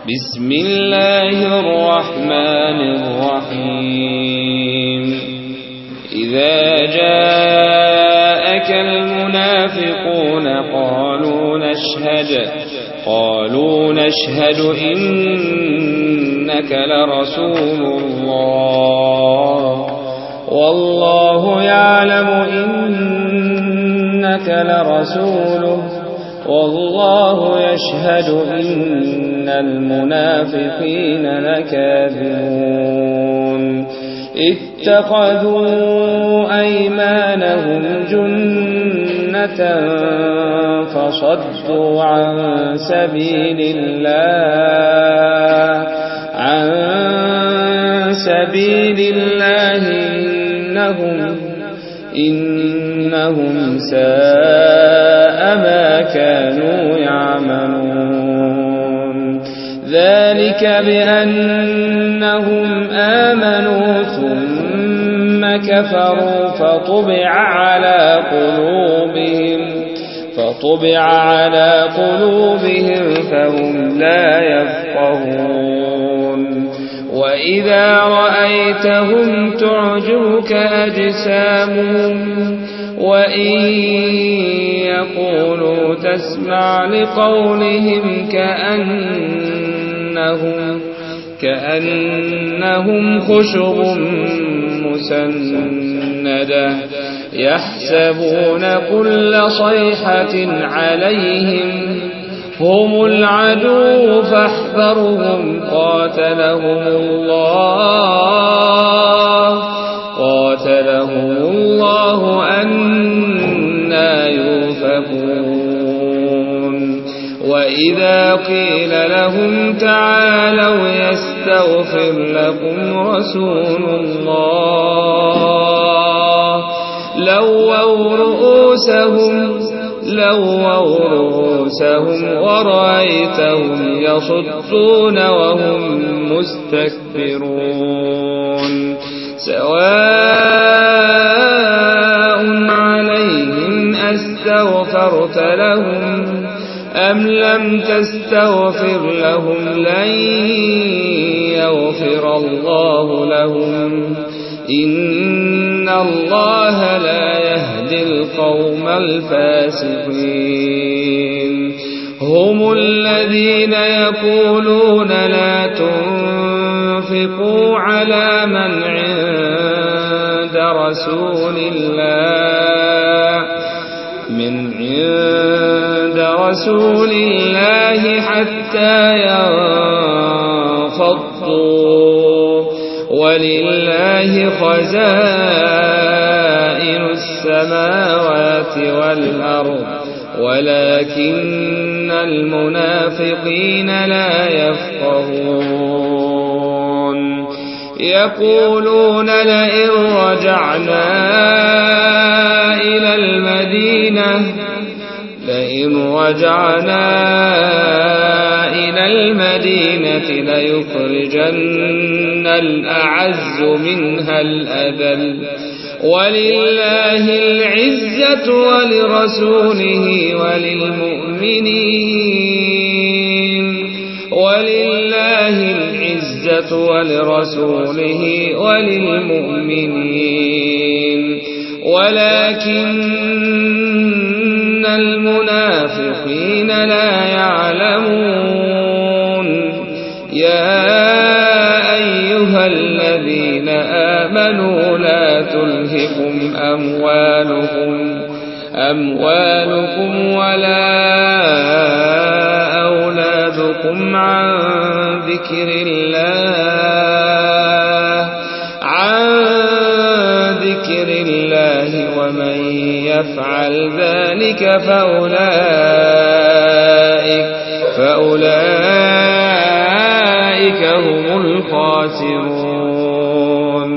بسم الله الرحمن الرحيم إذا جاءك المنافقون قالوا نشهد إنك لرسول الله والله يعلم إنك لرسوله والله يشهد إن المنافقين لكاذبون اتخذوا أيمانهم جنة فصدوا عن سبيل الله إنهم ساء ما كانوا يعملون ذلك بأنهم آمنوا ثم كفروا فطبع على قلوبهم فهم لا يفقهون وإذا رأيتهم تعجبك أجسامهم وإن يقولوا تسمع لقولهم كأنهم خشب مسندة يحسبون كل صيحة عليهم هم العدو فاحذرهم قاتلهم الله أنى يؤفكون وإذا قيل لهم تعالوا يستغفر لكم رسول الله لووا رؤوسهم ورأيتهم يصدون وهم مستكبرون سواء عليهم أستغفرت لهم أم لم تستغفر لهم لن يغفر الله لهم إن الله لا يهدي القوم الفاسقين هم الذين يقولون لا تنفقوا على من عند رسول الله حتى ينفضوا ولله خزائن السماوات والأرض ولكن المنافقين لا يفقهون يقولون لئن رجعنا إلى المدينة ليخرجن الأعز منها الأذل ولله العزة ولرسوله وللمؤمنين ولكن المنافقين لا يعلمون يا أيها الذين آمنوا لا تلهكم أموالكم ولا أولادكم عن ذكر الله ومن يفعل ذلك فأولئك هم الخاسرون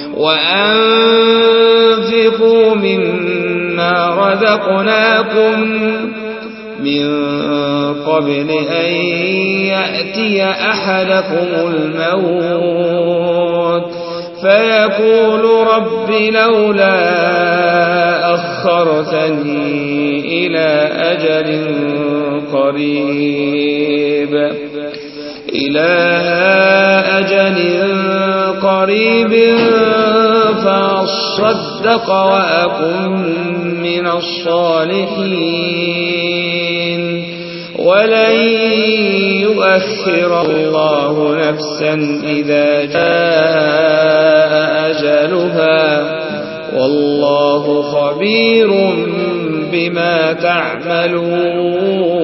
وأنفقوا مما رزقناكم من قبل أن يأتي أحدكم الموت فيقول رب لولا أخرتني إلى أجل قريب إلى أجل قريب فأصدق وأكن من الصالحين ولن يؤخر الله نفسا إذا جاء أجلها والله خبير بما تعملون